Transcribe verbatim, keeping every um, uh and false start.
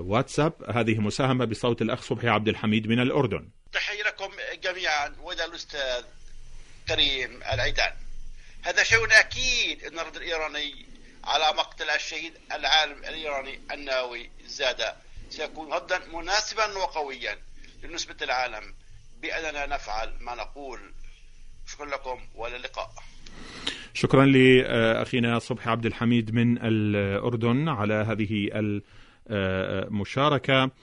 الواتساب. هذه مساهمة بصوت الأخ صبحي عبد الحميد من الأردن. تحية لكم جميعا وإلى الأستاذ كريم العيدان. هذا شيء أكيد أن الرد الإيراني على مقتل الشهيد العالم الإيراني النووي زادة سيكون ردا مناسبا وقويا لنثبت العالم بأننا نفعل ما نقول. شكرا لكم وإلى اللقاء. شكرا لأخينا صبحي عبد الحميد من الأردن على هذه المشاركة.